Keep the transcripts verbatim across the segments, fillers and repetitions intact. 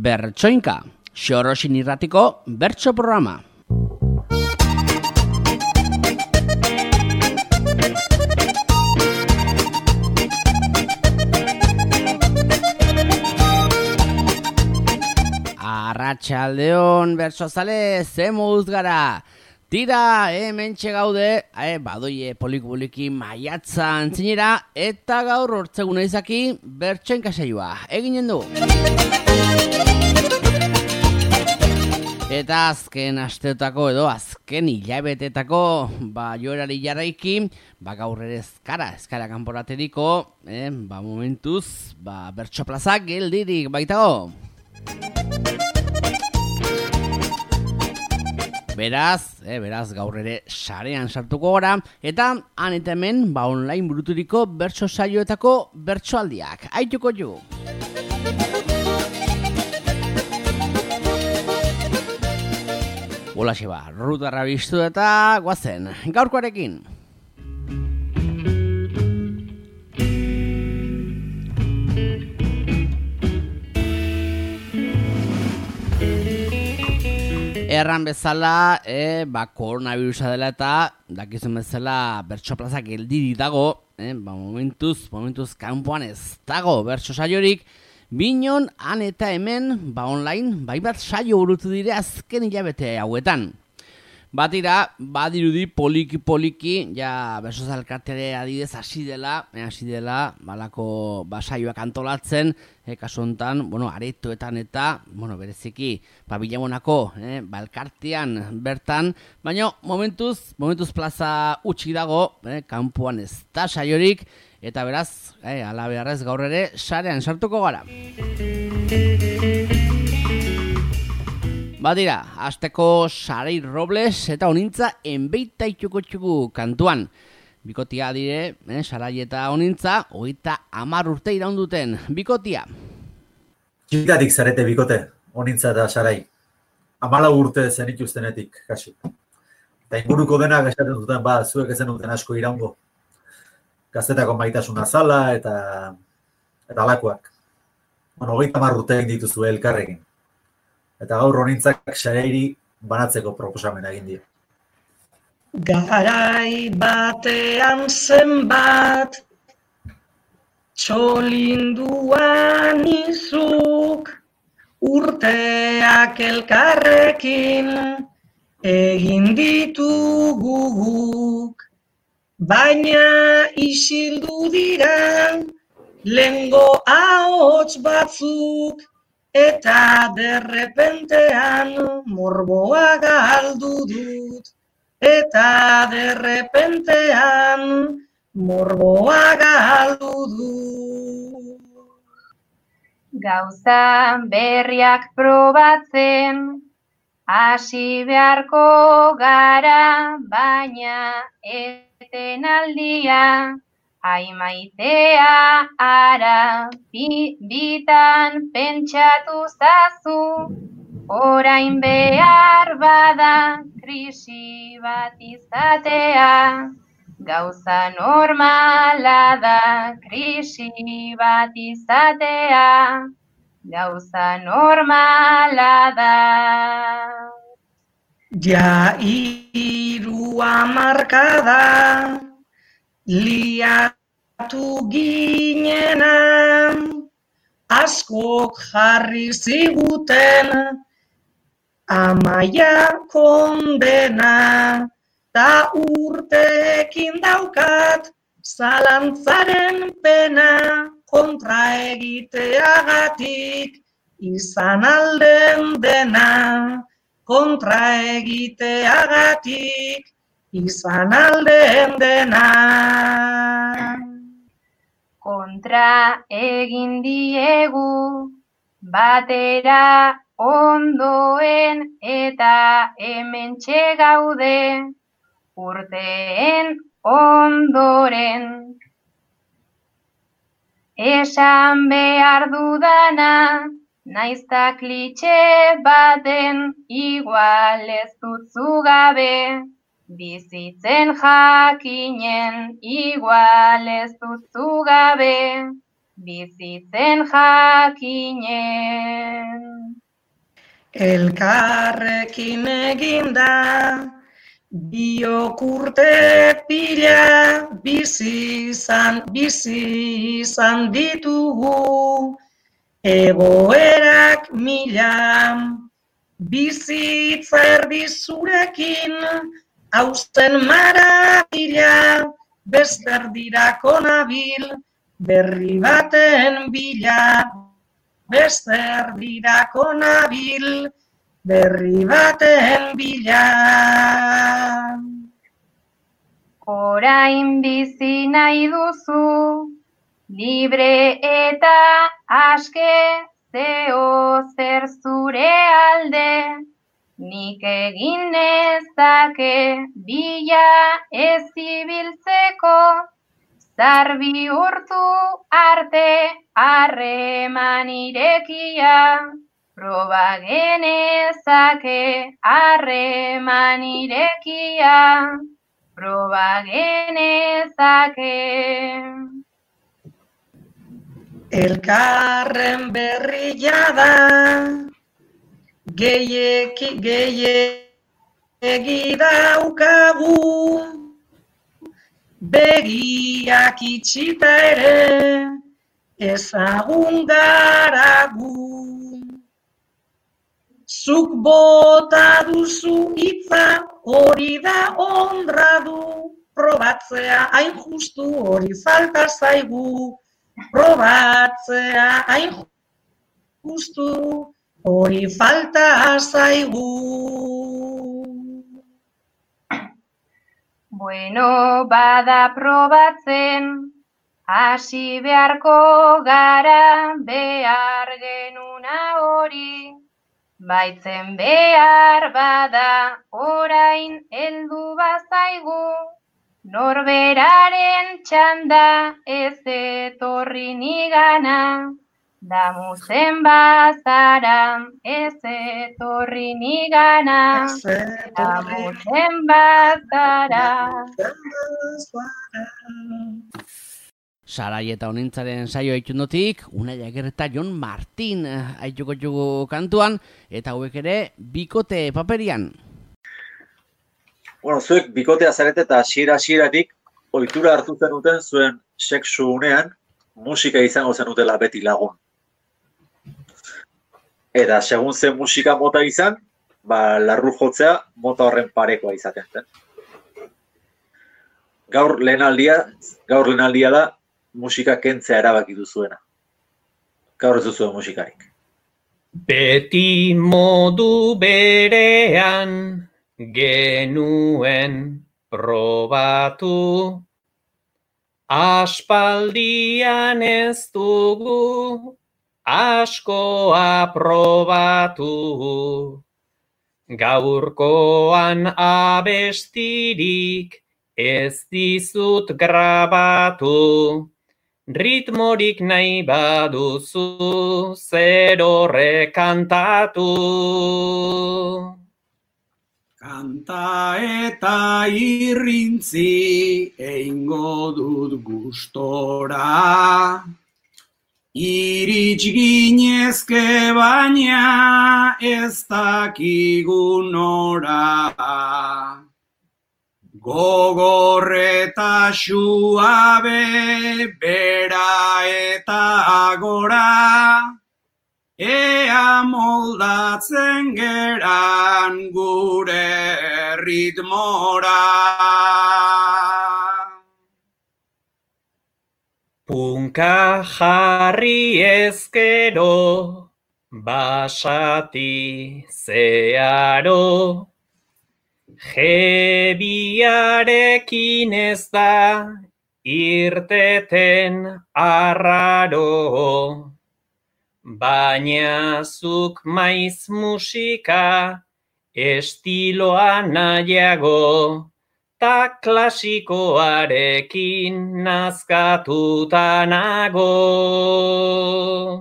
Bertsoinka, Xorosin irratiko bertso programa. Arratsaldeon bertsozale, ze moduz gara? Tira, hementxe gaude, eh, badoie polik-poliki maiatzan zinera, eta gaur hortzeguna izaki bertsoinka saioa. Eginen du. Eta azken asteotako edo azken hilabetetako ba, joerari jarraiki, ba, gaur ere ezkara, ezkara kanporateriko, eh, ba, momentuz, ba, bertso plazak geldirik baitago. Beraz, eh, beraz gaur ere sarean sartuko gara, eta han eta hemen ba, online buruturiko bertso saioetako bertsoaldiak. Aituko ju! Holaxe ba, rutarra biztu eta guazen, gaurkoarekin. Erran bezala, e, ba, koronavirusa dela eta dakizun bezala bertso plaza geldi dago, e, ba, momentuz, momentuz kanpoan ez dago bertso saiorik, binon han eta hemen, ba, online, bai bat saio burutu dire azken hilabete hauetan. Batira, badirudi poliki-poliki, ja berso zalkartere adidez hasi dela, e, hasi dela, balako basaioak antolatzen, e, kasu honetan, bueno, aretoetan eta, bueno, bereziki, ba, Bilamonako, e, balkartean bertan, baina momentuz, momentuz plaza utxik dago, e, kanpoan ez da saiorik, eta beraz, e, ala beharrez gaur ere, sarean sartuko gara. Badira, hasteko Sarei Robles eta honintza enbeita itxuko txuku kantuan. Bikotia dire, eh, Sarai eta honintza, hogeita hamar urte iraunduten. Bikotia. Txikitatik zarete bikote, honintza eta Sarai. Hamalau urte zenituztenetik, kasi. Eta inguruko denak esaten duten, ba, zuek ezen duten asko iraungo. Gaztetako maitasuna zala eta eta alakoak. Bueno, hogeita hamar urte egin dituzu elkarrekin. Eta gaur honintzak Sarairi banatzeko proposamena egin dio. Garai batean zenbat txolinduan izuk urteak elkarrekin egin ditugu guk, baina isildu dira lengo ahots batzuk, eta derrepentean morboa galdu dut. Eta derrepentean morboa galdu dut. Gauza berriak probatzen, hasi beharko gara, baina etenaldia. Ai maitea ara, bi, bitan pentsatu zazu, orain behar bada krisi bat izatea. Gauza normala da krisi bat izatea, gauza normala da. Ja hiru hamarkada liatu ginenan, askok jarri ziguten amaia kondena, ta urteekin daukat zalantzaren pena, kontra egiteagatik izan alden dena, kontra egiteagatik izan alden dena. Kontra egin diegu, batera ondoen eta hementxe gaude, urteen ondoren. Esan behar dudana, naizta klitxe baten igual ez dutzu gabe, bizitzen jakinen igual ez dutzu gabe, bizitzen jakinen. Elkarrekin eginda, biok urte pila, bizi izan, bizi izan ditugu, egoerak mila, bizitza erdi zurekin, hauzen marabila, bezerdirako nabil, berri baten bila, bezerdirako nabil, berri baten bila. Orain bizi nahi duzu, libre eta aske, zeo zer zure alde, nik egin nezake bila ez ibiltzeko, zar bihurtu arte harreman irekia, proba genezake harreman irekia, proba genezake. Elkarren berria da, gehieki gehiegi daukagu, begiak itxita ere, ezagun garagu. Zuk bota duzu hitza, hori da honradu, probatzea hain justu hori falta zaigu, probatzea hain justu hori falta zaigu. Bueno, bada probatzen, hasi beharko gara behar genuna hori, baitzen behar bada orain heldu bazaigu, norberaren txanda ez etorri nigana, damuzen bazara ez etorri nigana, damuzen bazara. Sarai eta Honintzaren saio aitundotik, Unai Ager eta Jon Martin aituko jugu kantuan, eta hauek ere bikote paperian. Bueno, zuek bikotea zarete eta hasiera-hasieratik ohitura hartu zenuten zuen sexu unean musika izango zenutela beti lagun. Eta segun zen musika mota izan, ba, larru jotzea mota horren parekoa izaten zen. Gaur lehenaldia, gaur lehenaldia da musika kentzea erabaki duzuena. Gaur ez duzuen musikarik. Beti modu berean genuen probatu, aspaldian ez dugu askoa probatu. Gaurkoan abestirik ez dizut grabatu, ritmorik nahi baduzu zer horrek kantatu. Kanta eta irrintzi eingo dut gustora, irits ginezke baina ez dakigu nora. Gogorreta suabe, bera eta gora, ea moldatzen geran gure ritmora. Punka jarri ezkero, basati zearo, jebiarekin ez da irteten arraro, baina zuk maiz musika estiloa nahiago, ta klasikoarekin nazkatuta nago.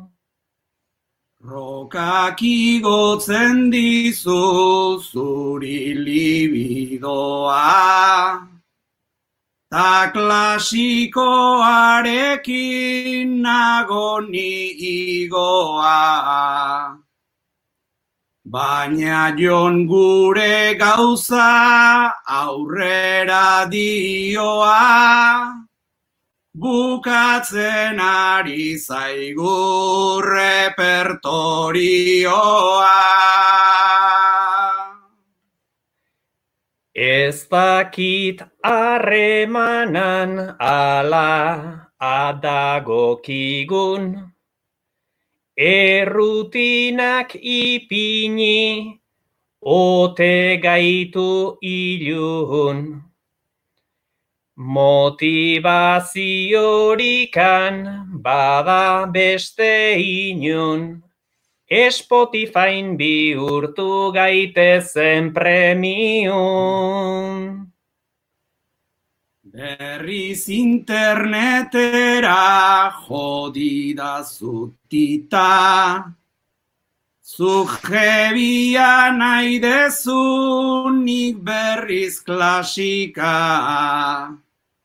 Rokak igotzen dizu zuri libidoa, ta klasikoarekin nago ni igoa. Baina jon gure gauza aurrera dioa, bukatzen ari zaigu repertorioa. Ez dakit harremanan ala adagokigun, errutinak ipini, ote gaitu ilun. Motivaziorikan bada beste inun, Spotifyn bihurtu gaitezen premium. Berriz internetera jodida zutita, zuk jebia nahi dezu nik berriz klasika.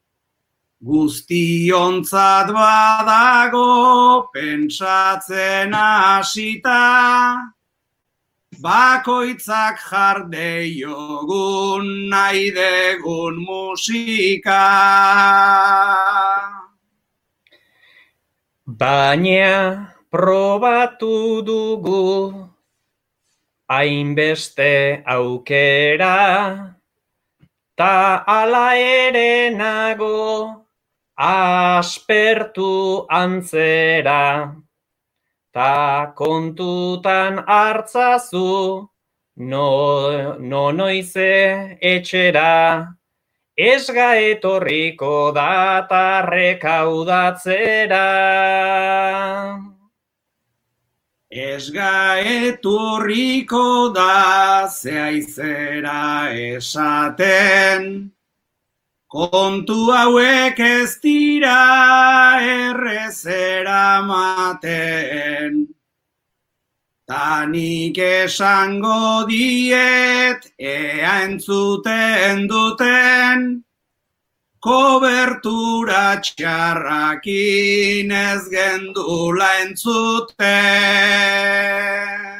Guztiontzat badago pentsatzen hasita, bakoitzak jar deiogun nahi degun musika. Baina probatu dugu hainbeste aukera, ta ala ere nago aspertu antzera, ta kontutan hartzazu no, no noize etxera, ez ga etorriko data rekaudatzera. Ez ga etorriko da zeaizera esaten, kontu hauek ez dira errezera maten. Ta nik esango diet ea entzuten duten, kobertura txarrakin ez gendula entzuten.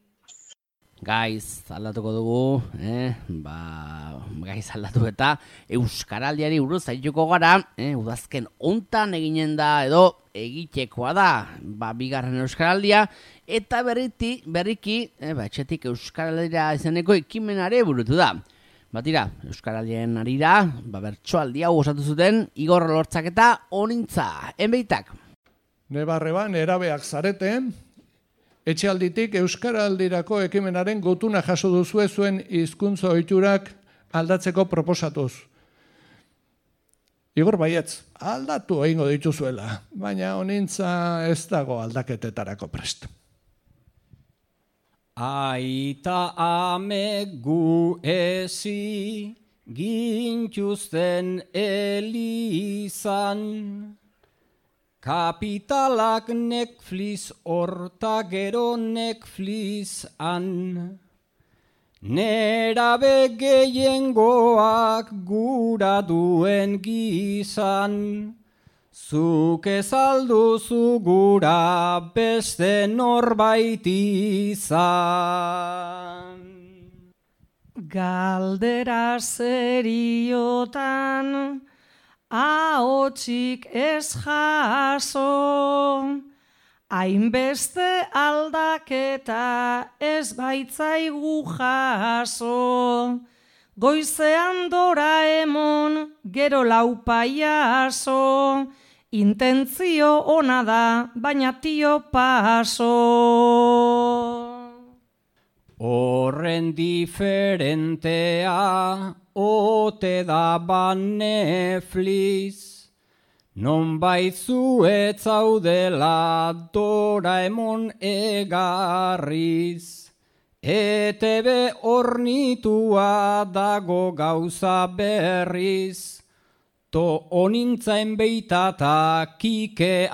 Gaiz, aldatuko dugu, eh? Ba, gaiz aldatu eta Euskaraldiari buruz aituko gara, eh? Udazken hontan eginen da edo egitekoa da, ba, bigarren Euskaraldia, eta berriti, berriki, eh, ba, etxetik Euskaraldira izeneko ekimenare burutu da. Batira, Euskaraldien arira, ba, bertsoaldi hau osatu zuten Igor Lortzak eta Onintza, enbeitak. Nebarreban erabeak zareten, etxealditik Euskaraldirako ekimenaren gutuna jaso duzue zuen hizkuntza ohiturak aldatzeko proposatuz. Igor baietz, aldatu egingo dituzuela, baina Onintza ez dago aldaketetarako prest. Aita ame gu ezi gintuzten elizan, kapitalak Netflix horta gero Netflix an, nerabe gehiengoak gura duen gizan, zuk ez alduzu gura beste norbait izan. Galdera seriotan ahotsik ez jaso, hainbeste aldaketa ez baitzaigu jaso, goizean Doraemon gero lau paiaso, intentzio ona da, baina tio paso. Horren diferentea ote da ba Netflix, nonbait zu ez zaudela Doraemon egarriz, E T B hornitua dago gauza berriz, to Onintzaen beitata Kike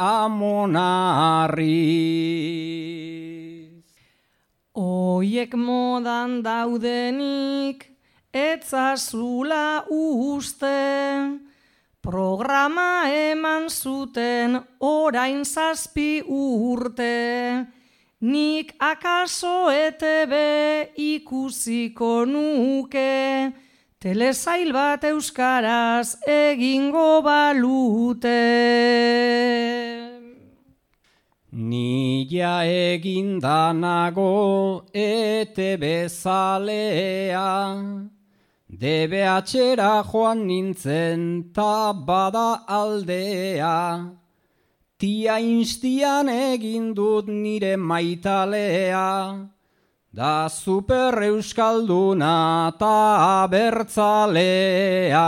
Amonarriz. Oiek modan daudenik etzazula uste, programa eman zuten orain zazpi urte. Nik akaso E T B ikusiko nuke, telesail bat euskaraz egingo balute. Ni ja egindanago E T B zalea, D B H-era joan nintzen ta bada aldea, tia instian egin dut nire maitalea, da super euskalduna ta abertzalea.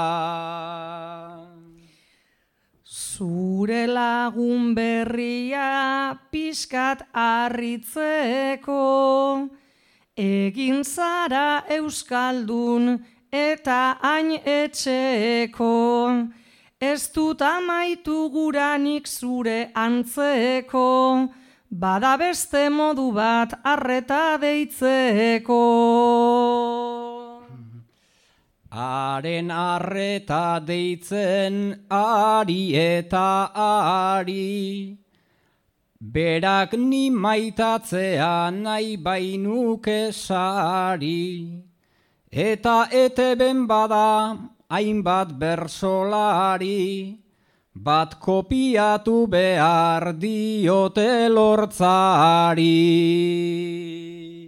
Zure lagun berria pixkat harritzeko, egin zara euskaldun eta hain etxeko, ez dut amaitu guranik zure antzeko, bada beste modu bat arreta deitzeko. Haren arreta deitzen ari eta ari, berak ni maitatzea nahi bainuke sari, eta E T B-n bada hainbat bersolari, bat kopiatu behar diote lortzari.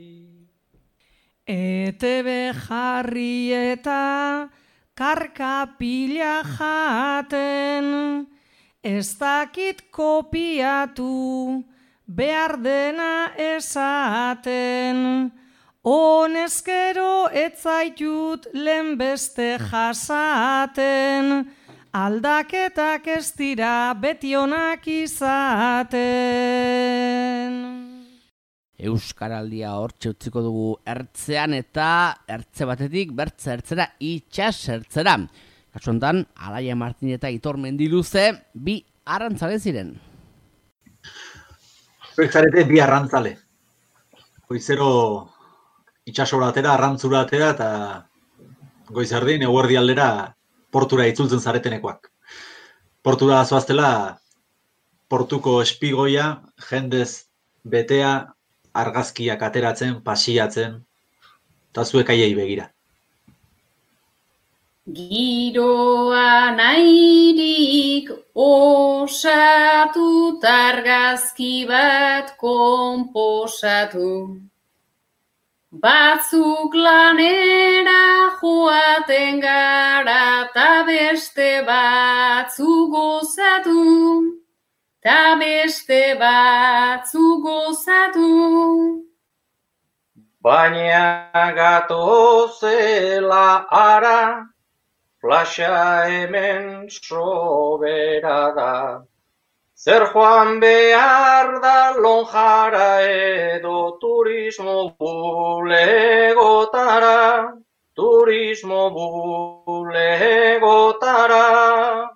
E T B jarri eta karka pila jaten, ez dakit kopiatu behar dena esaten, honezkero etzaitut lehen beste jasaten, aldaketak ez dira beti onak izaten. Euskaraldia hortxe utziko dugu ertzean eta ertze batetik bertze ertzera itxas ertzera. Kasu honetan, Alaia Martin eta Aitor Mendiluze bi arrantzale ziren. Zuek zarete bi arrantzale. Goizero itxasora atera, arrantzura atera eta goizardin eguerdi aldera portura itzultzen zaretenekoak. Portura zoaztela portuko espigoia, jendez betea, argazkiak ateratzen, pasiatzen, eta zuek aiei begira. Giroa nahirik osatu, argazki bat konposatu. Batzuk lanera joaten gara, ta beste batzuk gozatu. Ta beste batzu gozatu. Baina gatozela ara, flasha hemen sobera da. Zer joan behar da lonjara edo turismo bulegotara, turismo bulegotara.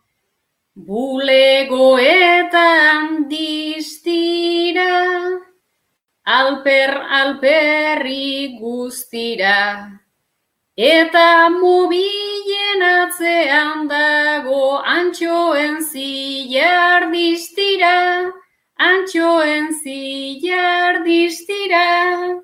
Bulegoetan distira, alper alperri guztira, eta mobilen atzean dago antxoen zilar distira, antxoen zilar distira.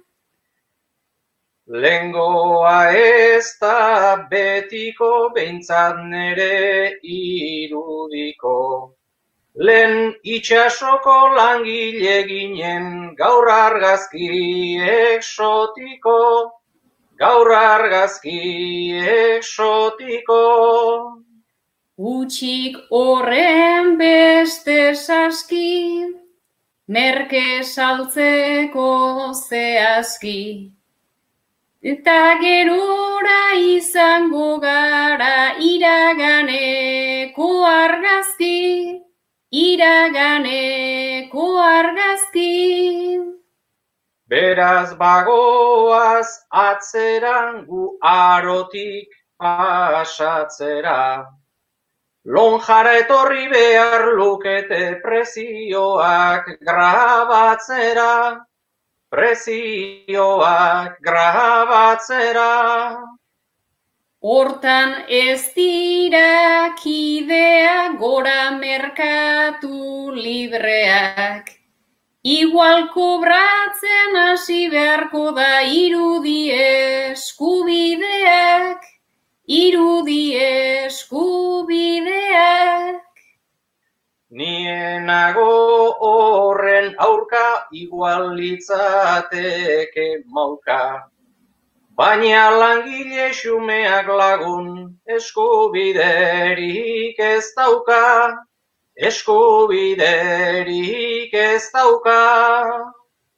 Lengoa ez da betiko, behintzat nere irudiko. Lehen itxasoko langile ginen, gaur argazki exotiko, gaur argazki exotiko. Utxik horren beste saski, merke saltzeko zehazki. Eta gerora izango gara iraganeko argazki, iraganeko argazki. Beraz bagoaz atzeran gu arotik pasatzera. Lonjara etorri behar lukete prezioak grabatzera. Prezioak grabatzera. Hortan ez dira kidea gora merkatu libreak. Igual kobratzen hasi beharko da irudi eskubideak, irudi eskubideak. Nienago horren aurka igual litzateke mauka. Baina langile xumeak lagun eskubiderik ez dauka, eskubiderik ez dauka.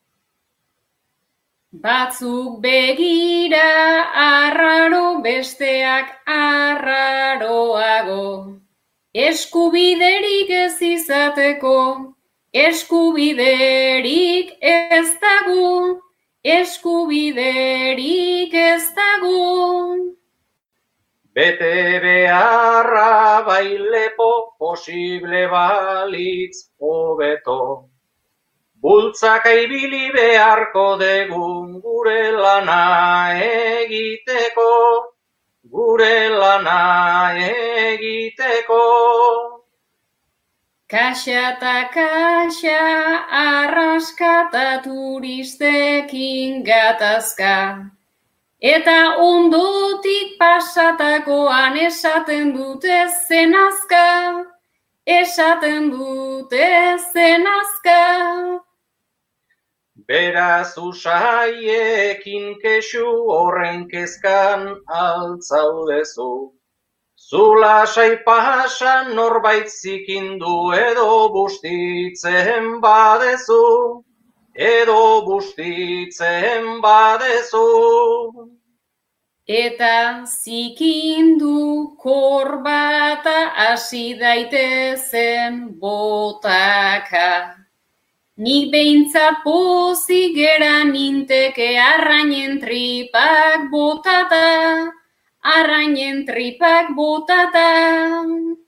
Batzuk begira arraro, besteak arraroago. Eskubiderik ez izateko, eskubiderik ez dago, eskubiderik ez dago. Bete beharra bailepo posible balitz hobeto. Bultzaka ibili beharko degun gure lana egiteko, gure lana egiteko. Kaxa eta kaxa arraska eta turistekin gatazka. Eta ondotik pasatakoan esaten dute zenazka, esaten dute zenazka. Beraz usaiekin kexu horren kezkan altzaudezu. Zula saipasan norbait zikindu edo bustitzen badezu, edo bustitzen badezu. Eta zikindu korbata hasi daitezen botaka. Nik behintzat pozik gera ninteke arrainen tripak botata, arrainen tripak botata.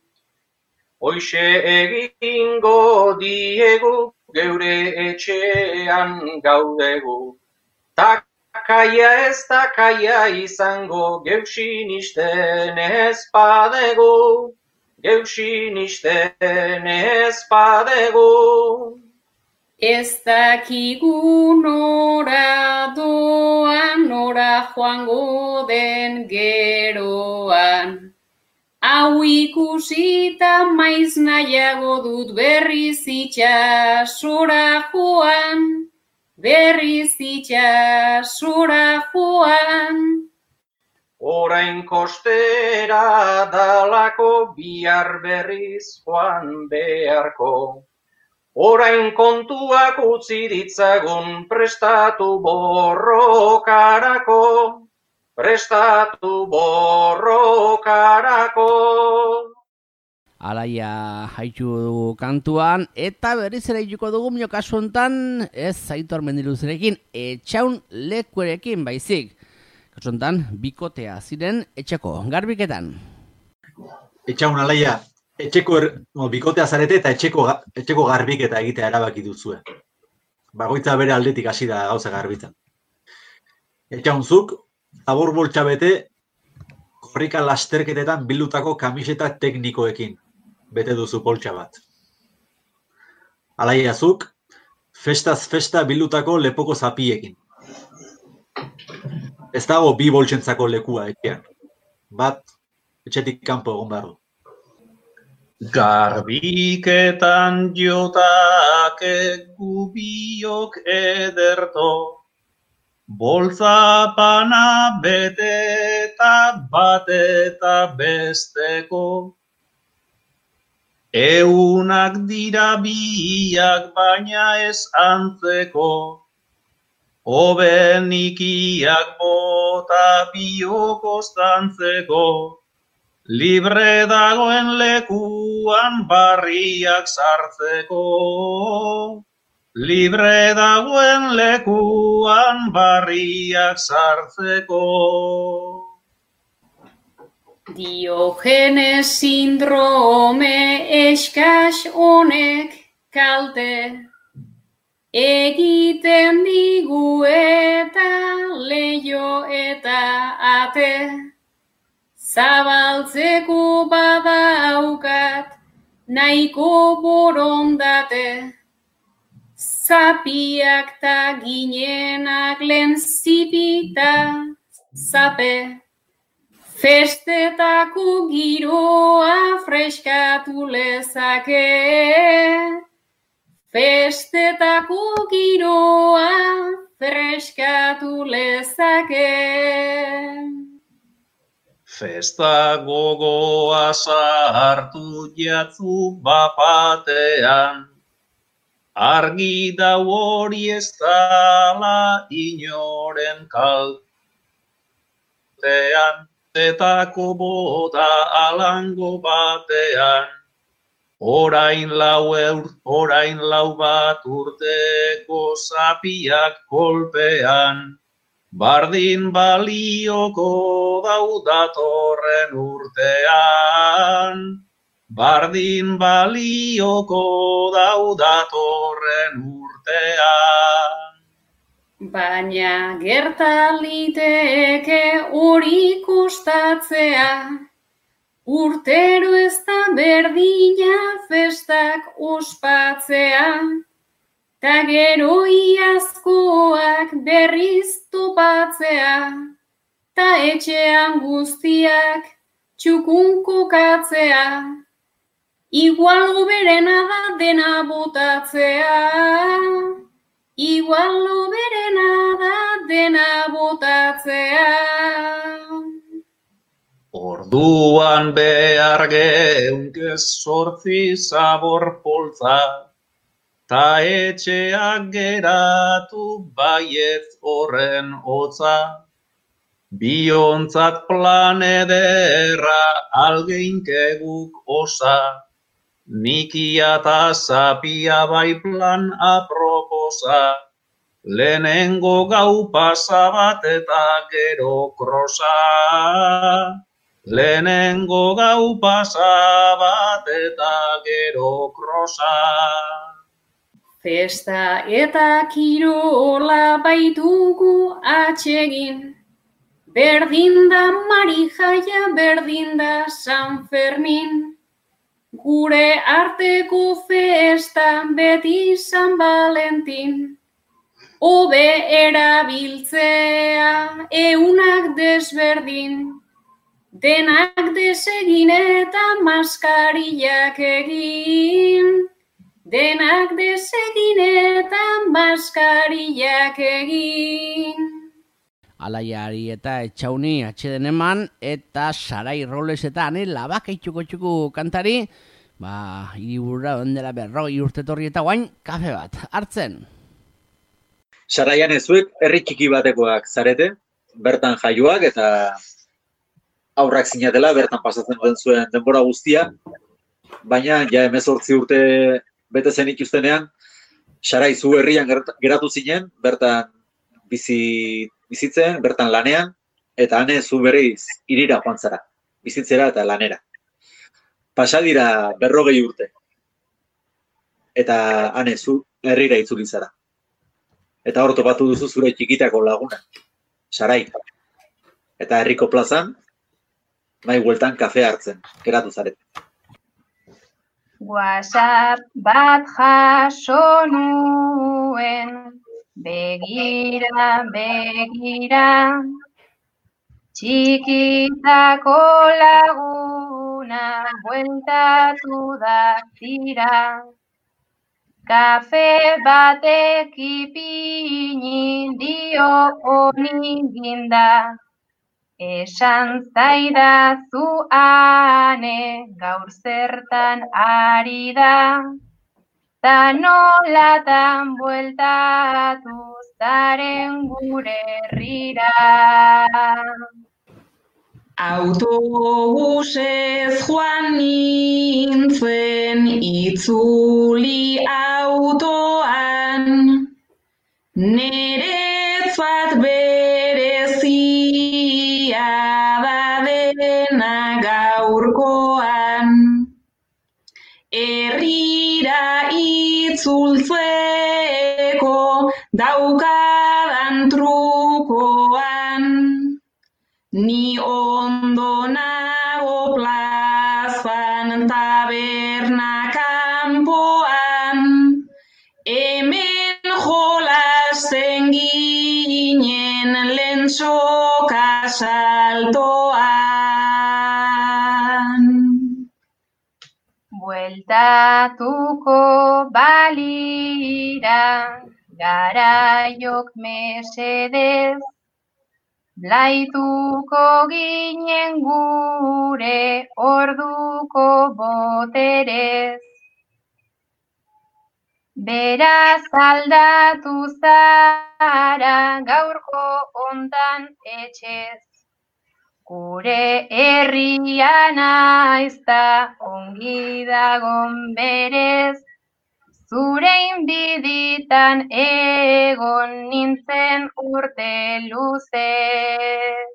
Hoixe egingo diegu geure etxean gaudegu. Takaia ez takaia izango geusinisten ez badegu, geusinisten ez badegu. Ez dakigu nora doan, nora joango den geroan. Hau ikusita maiz nahiago dut berriz itxasora joan, berriz itxasora joan. Orain kostera dalako bihar berriz joan beharko. Orain kontuak utzi ditzagun prestatu borrokarako, prestatu borrokarako. Alaia haitu dugu kantuan, eta berriz ere hituko dugu mio kasu hontan, ez Aitor Mendiluzerekin, Etxaun Lekuerekin baizik. Kasu hontan, bikotea ziren etxeko garbiketan. Etxaun, Alaia, etxeko er, no, bikotea zarete eta etxeko, etxeko garbiketa egitea erabaki duzue. Bagoitza bere aldetik hasi da gauza garbitzen. Etxaunzuk, zabor boltsa bete, korrika lasterketetan bildutako kamiseta teknikoekin bete duzu poltsa bat. Alaiazuk, festaz festa bildutako lepoko zapiekin. Ez dago bi boltsentzako lekua etxean. Bat, etxetik kanpo egon behar du. Garbiketan jotak gubiok ederto, boltzapana bete eta bat eta besteko. Eunak dira biak baina ez antzeko, obenikiak bota biok ostantzeko. Libre dagoen lekuan barriak sartzeko. Libre dagoen lekuan barriak sartzeko. Diogenes sindrome eskas honek kalte egiten digu eta leio eta ate. zabaltzeko badaukat nahiko borondate, zapiak ta ginenak lehen zipita zape, festetako giroa freskatu lezake, festetako giroa freskatu lezake. Festa gogoa sartu jatzu bapatean, argi dau hori ez dala inoren kaltean, zetako bota alango batean, orain lau eur, orain lau bat urteko zapiak kolpean, bardin balioko dau datorren urtean, bardin balioko dau datorren urtean. Baina gerta liteke hori kostatzea, urtero ez da berdina festak ospatzea, ta gero iazkoak berriz topatzea, ta etxean guztiak txukun kokatzea, igual oberena da dena botatzea, igual oberena da dena botatzea. Orduan behar geunke zortzi zabor poltza, ta etxeak geratu baietz horren hotza, biontzat plan ederra algeinkeguk osa, nikia ta zapia bai plan aproposa, lehenengo gau pasa bat eta gero krosa, lehenengo gau pasa bat eta gero krosa. Festa eta kirola baitugu atsegin, berdin da Marijaia, berdin da San Fermin, gure arteko festa beti San Valentin, hobe erabiltzea eunak desberdin, denak desegin eta maskarillak egin, denak desegin eta maskarillak egin. Alaiari eta etxauni atxeden eman, eta Sarai Robles eta ane labakaitxuko txuku kantari, ba, hiriburura ondela berroi urtetorri eta guain, kafe bat, hartzen. Saraian ezuek herri txiki batekoak zarete, bertan jaioak eta aurrak zinatela, bertan pasatzen den zuen denbora guztia, baina ja hemezortzi urte bete zen ikustenean, Sarai zu herrian geratu zinen, bertan bizi, bizitzen, bertan lanean, eta ane zu berriz hirira joan zara, bizitzera eta lanera. Pasa dira berrogei urte, eta ane zu herrira itzuli zara. Eta hor topatu duzu zure txikitako laguna, Sarai. Eta herriko plazan, nahi bueltan kafe hartzen, geratu zarete. WhatsApp bat jaso nuen, begira, begira, txikitako laguna bueltatu da tira, kafe batek ipini dio honi ginda, esan zaidazu ane gaur zertan ari da, ta nolatan bueltatu zaren gure herrira. Autobusez joan nintzen itzuli autoan, neretzat berezia da dena gaurkoan, herrira itzultzeko daukadan trukoan, ni ondo nahi taberna kanpoan, hemen jolasten ginen lentsoka saltoan. Bueltatuko balira, garaiok mesedez, blaituko ginen gure orduko boterez. Beraz aldatu zara gaurko ontan etxez, gure herria naizta ongi dagon berez, zure inbiditan egon nintzen urte luzez.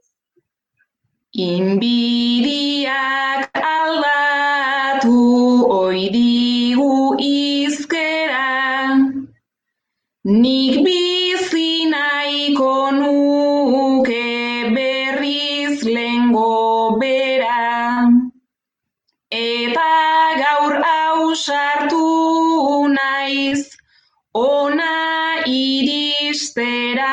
Inbidiak aldatu oidigu izkera, nik bizi nahiko nuke berriz lengo bera, eta gaur ausartu naiz ona iristera,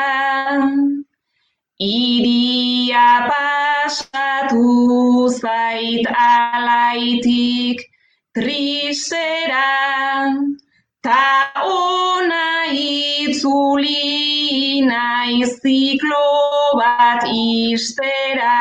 iria pasatu zait alaitik tristera, ta ona itzuli naiz ziklo bat ixtera.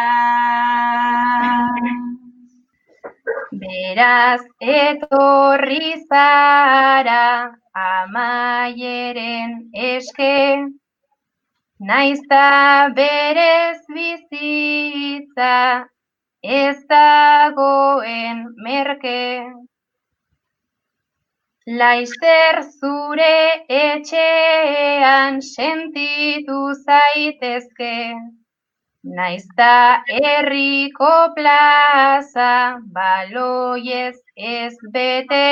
Beraz etorri zara amaieren eske, naizta berez bizitza ez dagoen merke. Laizter zure etxean sentitu zaitezke, naizta herriko plaza baloiez ez bete,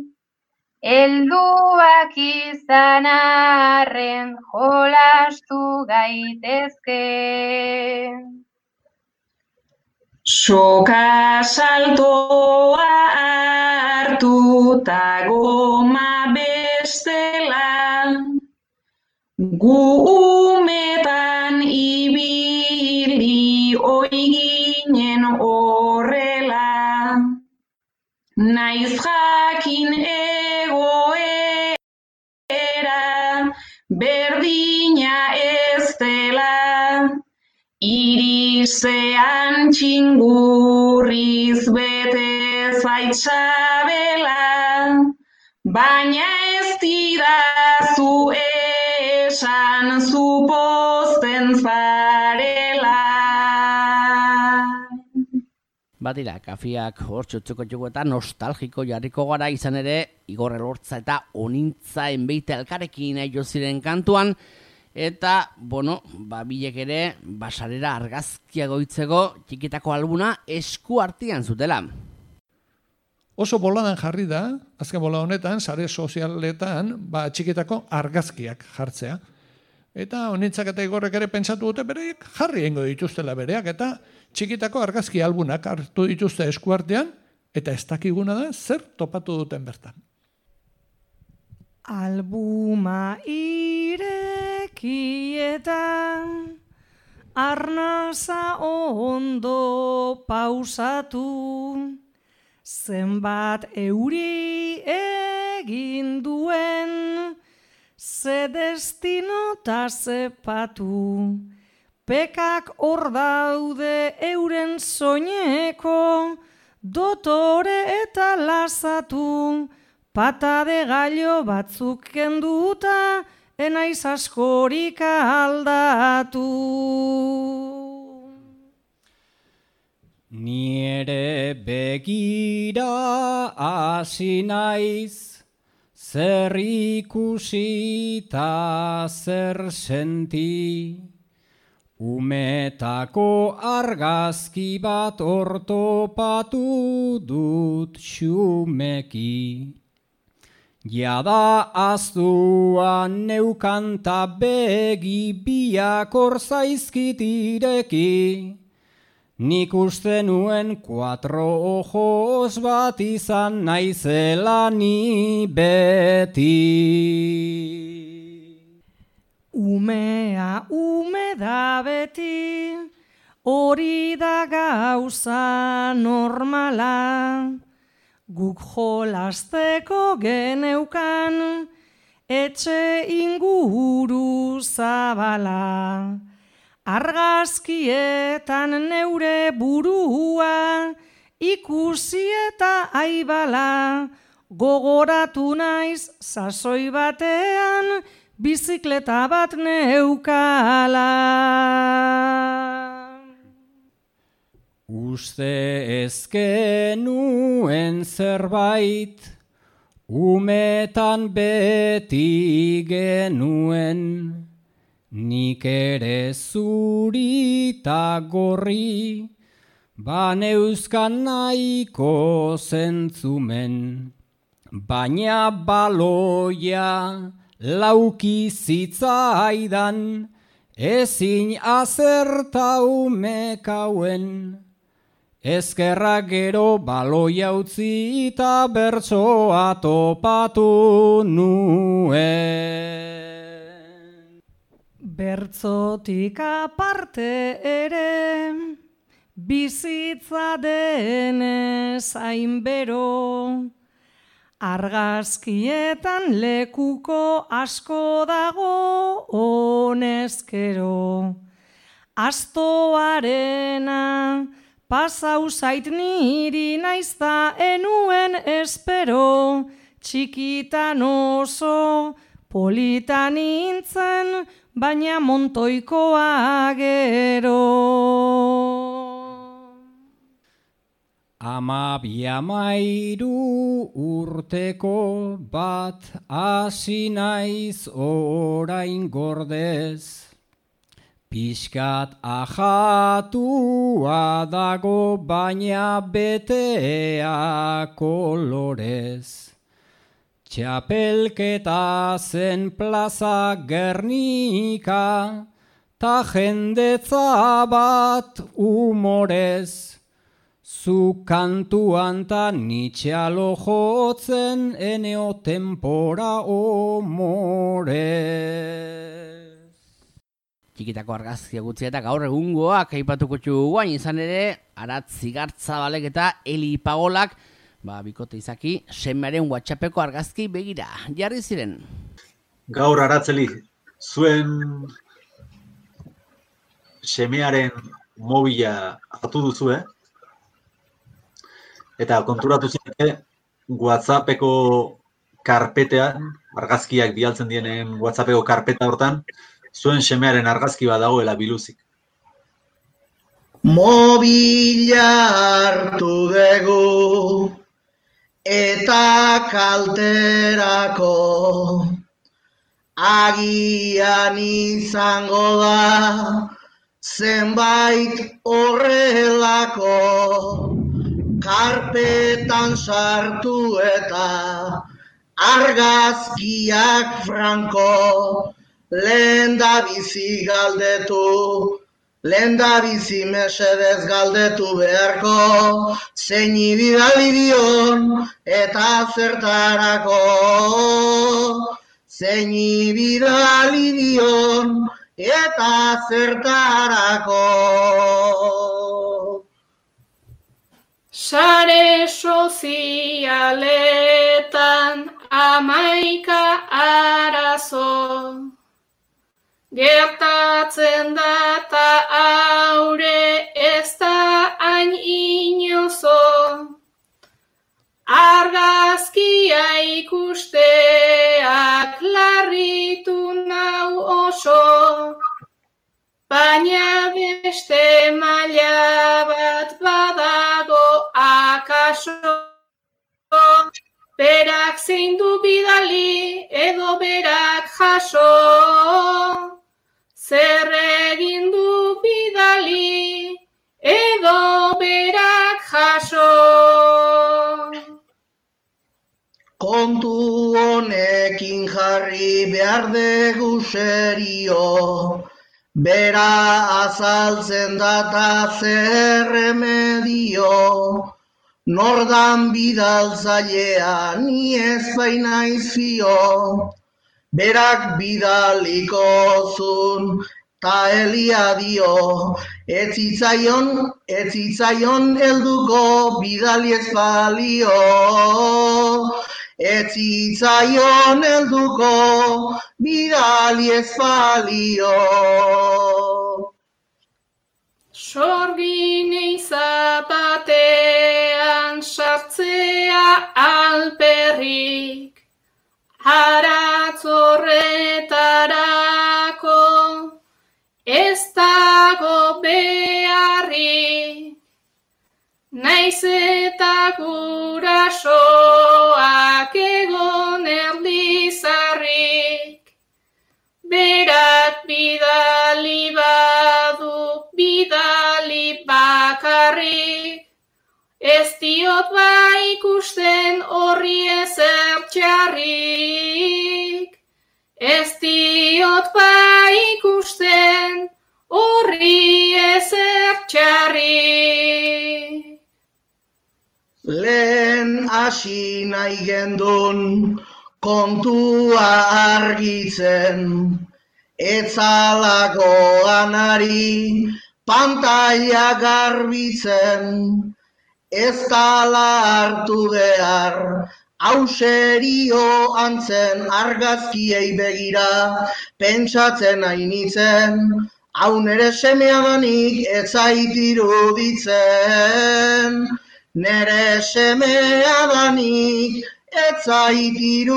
helduak izan arren jolastu gaitezke. Soka saltoa hartu ta goma bestela, gu umetan ibili oiginen horrela, naiz jakin egoera berdina ez dela, irisean txingurriz bete zaitxabela, baina ez didazu esan zu pozten zarela. Badira, kafiak hor txutzuko txuko eta nostalgiko jarriko gara izan ere, Igor Elortza eta Onintza enbeite elkarekin aio ziren kantuan, eta, bueno, ba, bilek ere, basarera argazkia goitzeko txikitako albuna esku artean zutela. Oso boladan jarri da, azken bola honetan, sare sozialetan, ba, txikitako argazkiak jartzea. Eta Onintzak eta Igorrek ere pentsatu dute bereik jarri egingo dituztela bereak, eta txikitako argazki albunak hartu dituzte esku artean, eta ez dakiguna da zer topatu duten bertan. Albuma ireki eta arnasa ondo pausatu, zenbat euri egin duen, ze destino ta zepatu, pekak hor daude euren soineko, dotore eta lazatu, pata de gallo batzuk kenduta, enaiz askorik aldatu. Ni ere begira hasi naiz, zer ikusi ta zer senti, umetako argazki bat ortopatu dut xumeki. Jada aztuan neukan ta begi biak hor zaizkit ireki, nik uste nuen cuatro ojos bat izan naizela ni beti. Umea ume da beti, hori da gauza normala, guk jolasteko geneukan, etxe inguru zabala. Argazkietan neure burua, ikusi eta aibala, gogoratu naiz sasoi batean, bizikleta bat neukala. Uste ezkenuen zerbait, umetan beti genuen, nik ere zuri ta gorri, baneuzkan nahiko zentzumen, baina baloia lauki zitzaidan, ezin azertau mekauen. Ezkerrak gero baloia utzi eta bertsoa topatu nuen. Bertzotik aparte ere, bizitza denez hainbero, argazkietan lekuko asko dago honezkero. Astoarena pasau zait niri naizta enuen espero, txikitan oso polita nintzen, baina montoikoa gero. Amabi amairu urteko bat hasi naiz orain gordez, pixkat ajatua dago baina betea kolorez. Txapelketa zen plaza Gernika, ta jendetza bat umorez. Zu kantuan ta nitxalo jotzen eneo tempora omorez. Txikitako argazkia gutxi eta gaur egungoak aipatuko txuguain izan ere, Arat Zigartzabalek eta Eli Pagolak, ba, bikote izaki, semearen WhatsAppeko argazki begira, jarri ziren. Gaur Aratzeli, zuen semearen mobila hartu duzu, eh? Eta konturatu zirete, WhatsAppeko karpetean, argazkiak bialtzen dienen WhatsAppeko karpeta hortan, zuen semearen argazki bat dagoela biluzik. Mobila hartu dugu eta kalterako, agian izango da zenbait horrelako, karpetan sartu eta argazkiak franko, lehen da bizi galdetu, lehen da bizi mesedez galdetu beharko, zeini bidali dion eta zertarako, zeini bidali dion eta zertarako. Sare sozialetan amaika arazo, gertatzen da ta aure ez da hain inozo, argazkia ikusteak larritu nau oso, baina beste maila bat badago akaso, berak zein du bidali edo berak jaso, zer egin du bidali edo berak jaso. Kontu honekin jarri behar dugu serio, bera azaltzen data zer remedio, nordan bidaltzailea ni ez bainaiz fio, berak bidaliko zun, ta Elia dio, ez zitzaion, ez zitzaion helduko bidali ez balio, ez zitzaion helduko bidali ez balio. Sorgin eizapatean sartzea alperrik, haratz horretarako ez dago beharrik, naiz eta gurasoak egon erdizarrik, berak bidali badu bidali bakarrik, ez diot ba ikusten horri ezer txarrik, ez diot ba ikusten horri ezer txarrik. Lehen hasi nahi gendun kontua argitzen, etzalako anari pantaila garbitzen, ez tala hartu behar, hau serio antzen argazkiei begira, pentsatzen hainitzen, hau nere semea danik ez zait iruditzen, nere semea danik ez zait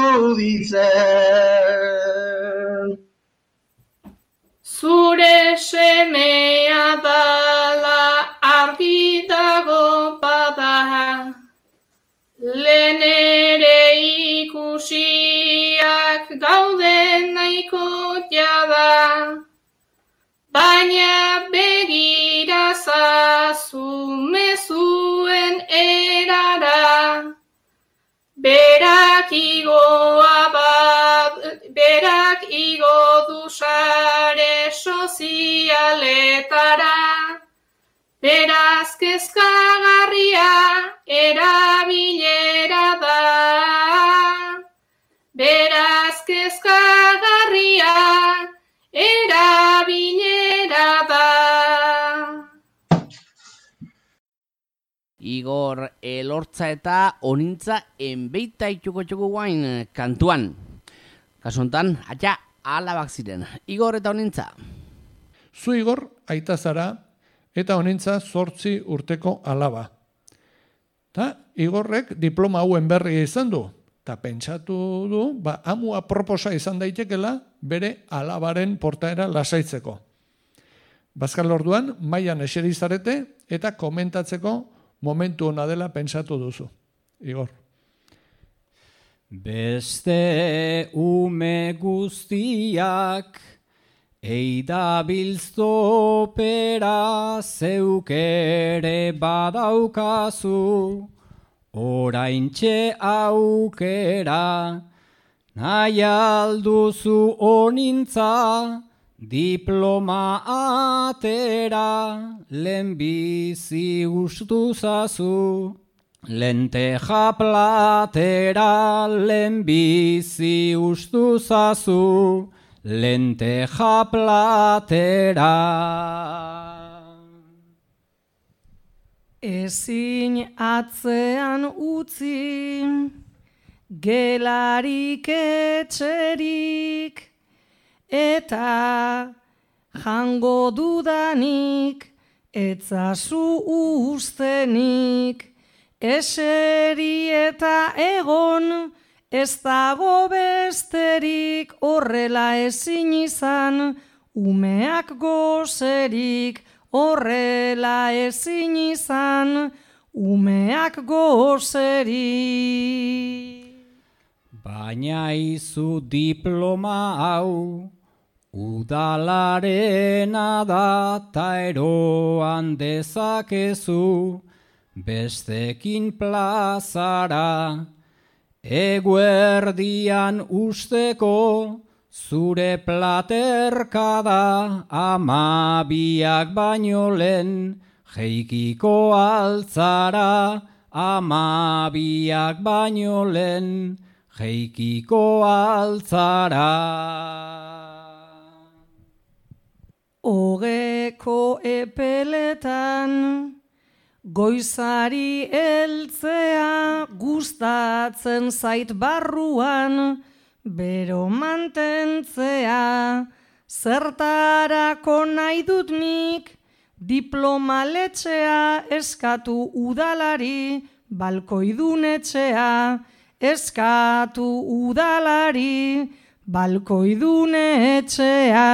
iruditzen. Zure semea dala argi dago bada, lehen ere ikusiak gauden nahiko jada, baina begira zazu mezuen erara, berak igoa bat, berak igo du sare sozialetara, beraz kezkagarria erabilera da, beraz kezkagarria erabilera da. Igor Elortza eta Onintza enbeita ituko txuko guain kantuan. Kasu hontan, atxa alabak ziren. Igor eta Onintza. Zu Igor aita zara eta Onintza zortzi urteko alaba. Ta Igorrek diploma hauen berri izan du. Ta pentsatu du, ba, amu aproposa izan daitekela bere alabaren portaera lasaitzeko. Bazkal orduan, mailan eseri zarete eta komentatzeko momentu ona dela pentsatu duzu. Igor. Beste ume guztiak eidabilztopera zeukere badaukazu, oraintxe aukera, nahi alduzu Onintza, diploma atera, lehenbizi ustu zazu, lenteja platera, lehenbizi ustu zazu, lenteja platera. Ezin atzean utzi, gelarik etxerik, eta jango dudanik, etzazu ustenik, eseri eta egon, ez dago besterik, horrela ezin izan, umeak gozerik, horrela ezin izan, umeak gozerik. Baina izu diploma hau, udalarena da ta eroan dezakezu, bestekin plazara, eguerdian usteko, zure platerka da amabiak baino lehen, jeikiko altzara amabiak baino lehen, jeikiko altzara. Ogeko epeletan, goizari heltzea gustatzen zait barruan, bero mantentzea, zertarako nahi dut nik, diplomaletxea eskatu udalari, balkoidunetxea eskatu udalari, balkoidunetxea.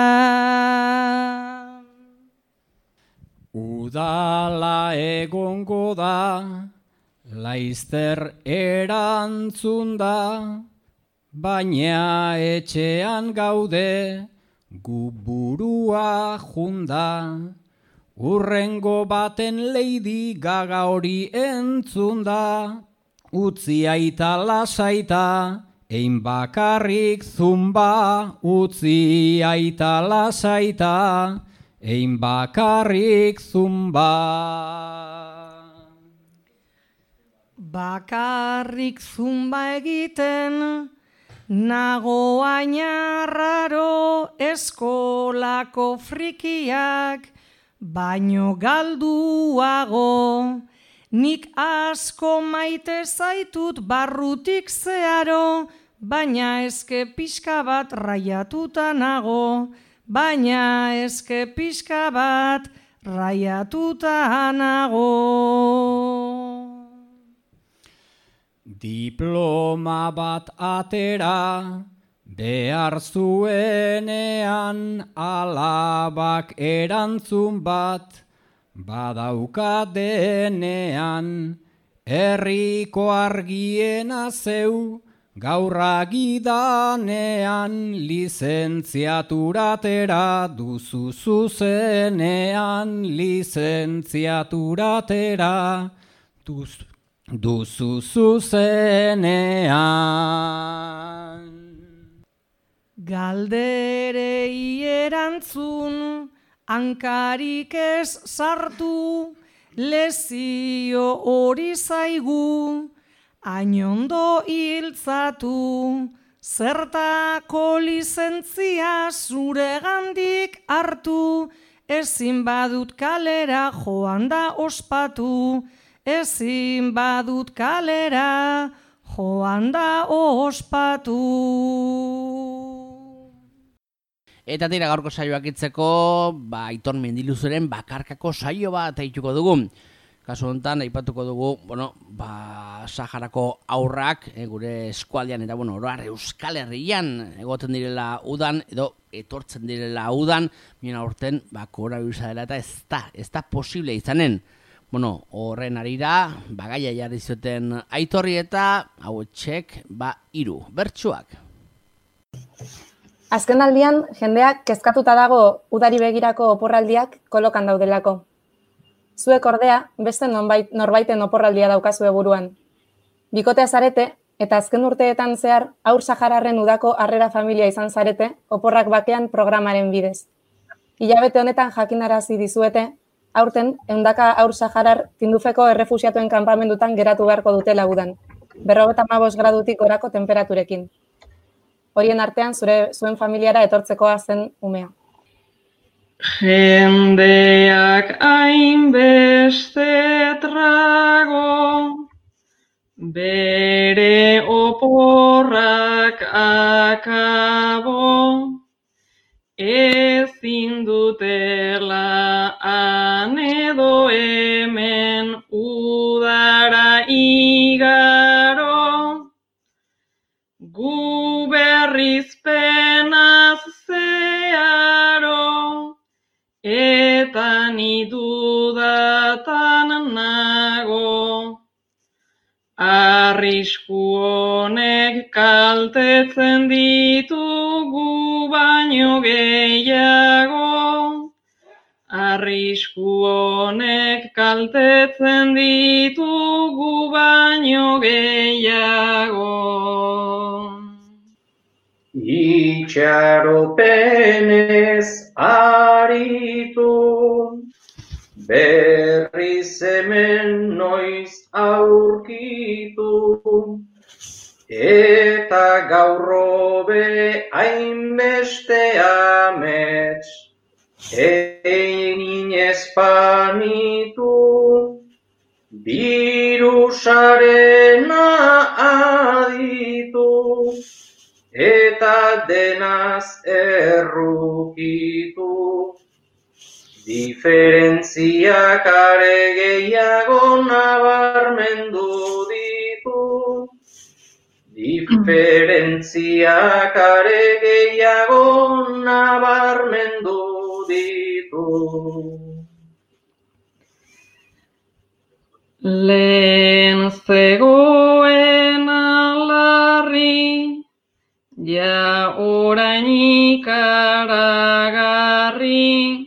Udala egongo da, laizter erantzun da, baina etxean gaude, gu burua junda. Urrengo baten Lady Gaga hori entzun da, utzi aita lasaita, ein bakarrik zumba, utzi aita lasaita, ein bakarrik zumba. Bakarrik zumba egiten, nago ainarraro eskolako frikiak, baino galduago, nik asko maite zaitut barrutik zeharo, baina eske pixka bat raiatuta nago, baina eske pixka bat raiatuta nago. Diploma bat atera, behar zuenean alabak erantzun bat, badauka denean, herriko argiena zeu, gaur agidanean, lizentziaturatera duzu zuzenean, lizentziaturatera duzu. Duzu zuzenean. Galderei erantzun, hankarik ez sartu, lezio hori zaigu, hainondo hiltzatu, zertako lizentzia zuregandik hartu, ezin badut kalera joan da ospatu, ezin badut kalera, joan da ospatu. Eta tira gaurko saioak itzeko, ba, Aitor Mendiluzuren bakarkako saio bat aituko dugu. Kasu honetan, aipatuko dugu, bueno, ba, Saharako aurrak, e, gure eskualdean eta, bueno, oroar Euskal Herrian egoten direla udan, edo etortzen direla udan, mina urten, ba, koronavirusa dela eta ez da, ez da posible izanen. Bueno, horren arira, bagaia jarri zuten Aitorri eta hau txek, ba, hiru bertsuak. Azken aldian, jendeak kezkatuta dago udari begirako oporraldiak kolokan daudelako. Zuek ordea, beste nonbait, norbaiten oporraldia daukazue buruan. Bikotea zarete, eta azken urteetan zehar, Haur Sahararren udako harrera familia izan zarete, oporrak bakean programaren bidez. Hilabete honetan jakinarazi dizuete, aurten, ehundaka Haur Saharar Tindufeko errefuxiatuen kanpamendutan geratu beharko dutela udan, berrogeita hamabost gradutik gorako tenperaturekin. Horien artean, zure zuen familiara etortzekoa zen umea. Jendeak hainbeste trago, bere oporrak akabo, ezin dutela han edo hemen udara igaro, gu berriz penaz zeharo, eta ni dudatan nago. Arrisku honek kaltetzen ditugu baino gehiago, arrisku honek kaltetzen ditugu baino gehiago. Itxaron itxaropenez aritu, berriz hemen noiz aurkitu, eta gaurrobe hainbeste amets, egin espanitu, birusarena aditu, eta denaz errukitu. Diferentziak are gehiago nabarmendu ditu. Diferentziak are gehiago nabarmendu ditu. Lehen zegoen alarri, ja orain ikaragarri,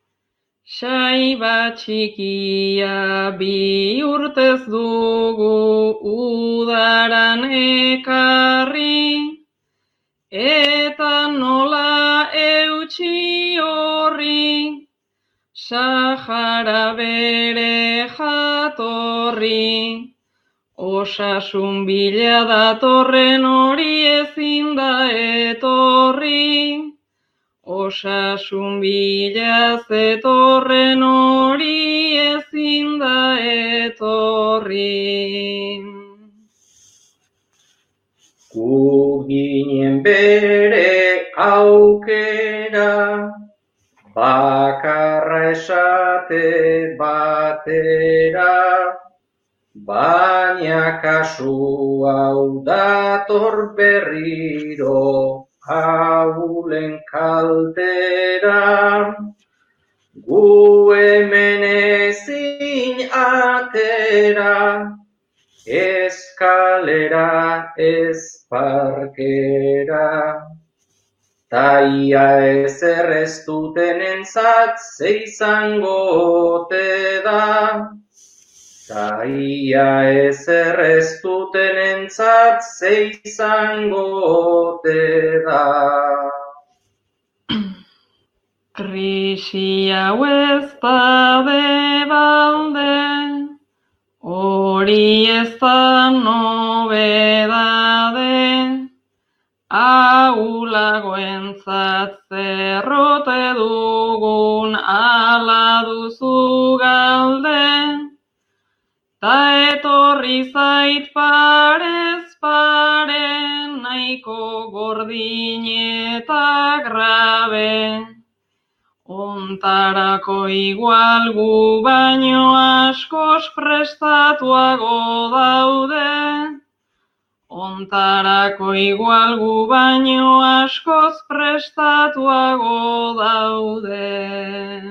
saiba txikia bi urtez dugu udaran ekarri, eta nola eutxi horri, Sahara bere jatorri, osasun bila datorren hori ezin da etorri, osasun bila zetorren hori ezin da etorri. Gu ginen bere aukera, bakarra esate batera, baina kasu hau dator berriro ahulen kaltera. Gu hemen ezin atera, eskalera ez parkera. Taia ezer ez dutenentzat ze izango ote da. Taia ezer ez dutenentzat ze izango ote da. Krisi hau ez da debalde, hori ez da nobedade, ahulagoentzat zerrote dugun ala duzu galde, ta etorri zait parez pare nahiko gordin eta grabe. Ontarako igual gu baino askoz prestatuago daude, ontarako igual gu baino askoz prestatuago daude.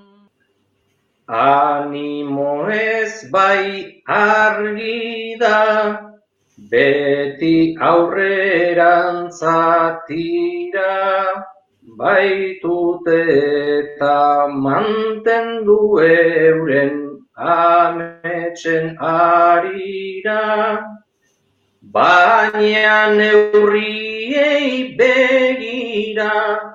Animo ez bai argi da, beti aurrerantza tira, baitute eta mantendu euren ametsen arira. Baina neurriei begira,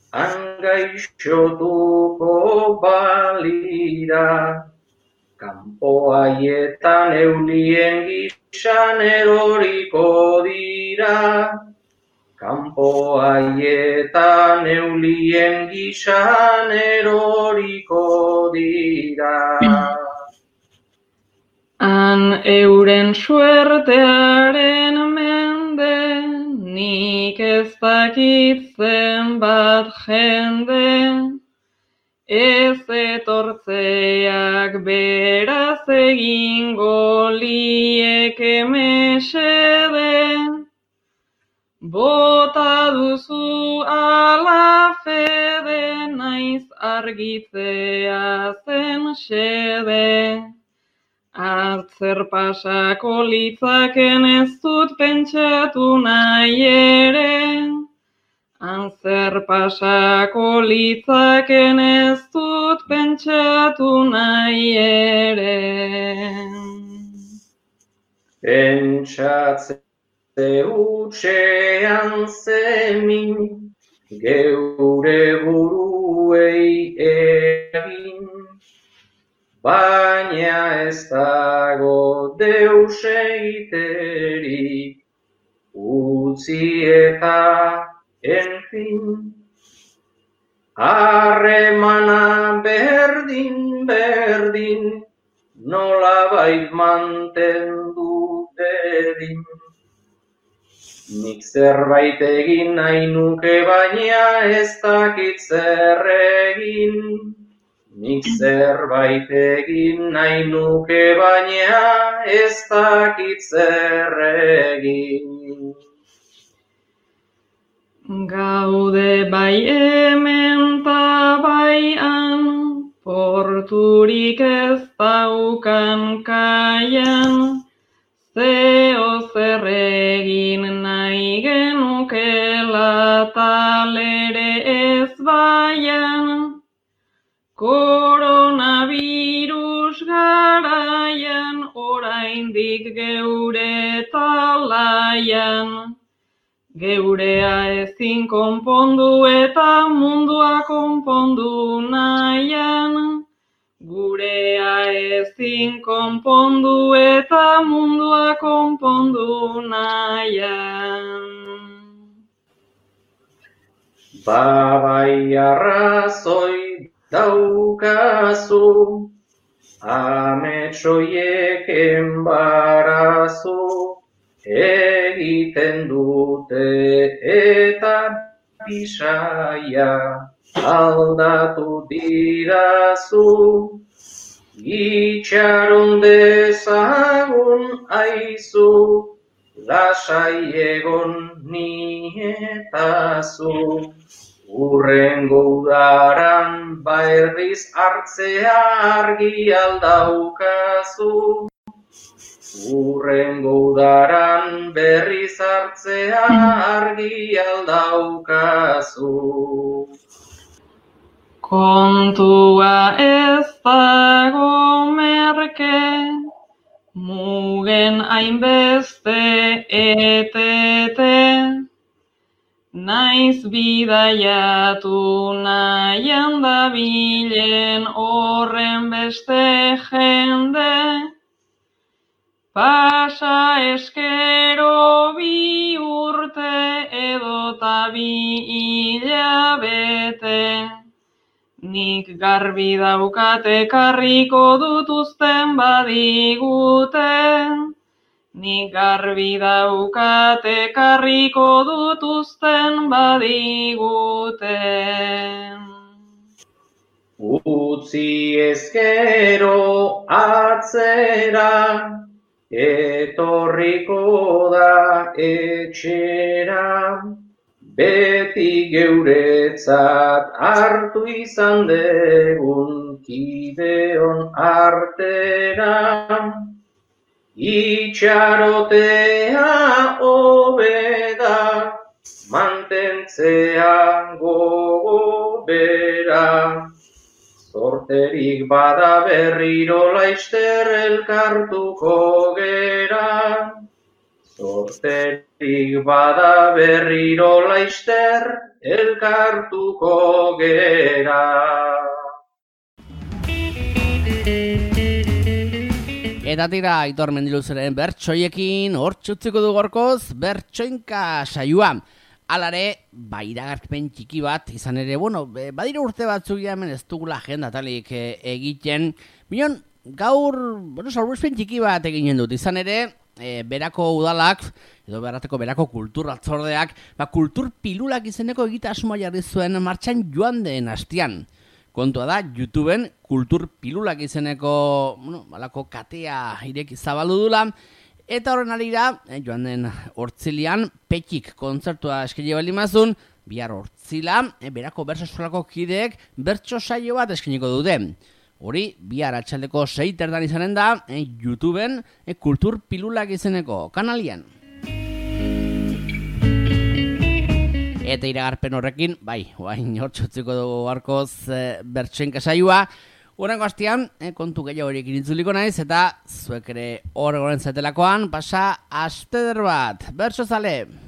angaixotuko balira. Kanpo haietan eulien gizan eroriko dira. Kanpo haietan eulien gizan eroriko dira. Han euren suertearen mende, nik ez dakit zenbat jende, ez etortzeak beraz egingo lieke mesede. Bota duzu ala fede, naiz argitzea zen xede. Atzer pasako litzaken ez dut pentsatu nahi ere. Antzer pasako litzaken ez dut pentsatu nahi ere. Pentsatzen Zeutxean zemin, geure buruei egin, baina ez dago deus egiterik, utzi eta enfin. Harremana berdin, berdin, nolabait mantendu dedin. Nik zerbait egin nahi nuke baina ez dakit zer egin. Nik zerbait egin nahi nuke baina ez dakit zer egin. Gaude bai hemen ta bai han, porturik ez daukan kaian, zeo zer egin nahi genukela talere ez baian, koronavirus garaian, oraindik geure talaian. Geurea ezin konpondu eta mundua konpondu nahian. Gurea ezin konpondu eta mundua konpondu nahian. Babai arrazoi daukazu, ametsoiek enbarazu, egiten dute eta pisaia aldatu dirazu. Itxaron dezagun aizu, lasai egon ni eta zu. Urrengo udaran baerriz hartzea argi aldaukazu. Urrengo udaran berriz hartzea argi aldaukazu. Kontua ez dago merke, mugen hainbeste etete, naiz bidaiatu nahian dabilen horren beste jende. Pasa eskero bi urte edota bi hilabete, nik garbi daukate karriko dutuzten badigute. Nik garbi daukate karriko dutuzten badigute. Utzi eskero atzera, etorriko da etxera, beti geuretzat hartu izan degun kideon artera. Itxarotea hobeda, mantentzea gogo bera. Zorterik bada berriro laizter elkartuko gera. Zorterik bada berriro laizter elkartuko gera. Eta tira, Aitor Mendiluzeren bertsoiekin hortxutziko du gorkoz bertsoinka saioa. Alare, ba, iragarpen txiki bat, izan ere, bueno, badira urte batzuk hemen ez dugula agenda talik e, egiten. Bion, gaur, bueno, salbuespen txiki bat eginen dut, izan ere, e, berako udalak, edo berateko berako kulturratzordeak, ba, kultur pilulak izeneko egitasmoa jarri zuen martxan joan den hastian. Kontua da, YouTubeen kultur pilulak izeneko, bueno, balako katea ireki zabaldu dula, eta horren arira, eh, joan den hortzilian, Petxik kontzertua eskaini baldin mazun, bihar hortzila, eh, berako bertso eskolako kideek bertso saio bat eskainiko dute. Hori, bihar atxaldeko sei terdan izanen da, eh, YouTubeen eh, kultur pilulak izeneko kanalian. Eta iragarpen horrekin, bai, oain hortxotziko dugu harkoz e, bertsoen kasaioa, Urrengo hastian, eh, kontu gehiago horiek initzuliko naiz, eta zuek ere hor goren zetelakoan, pasa asteder bat. Bertso zale!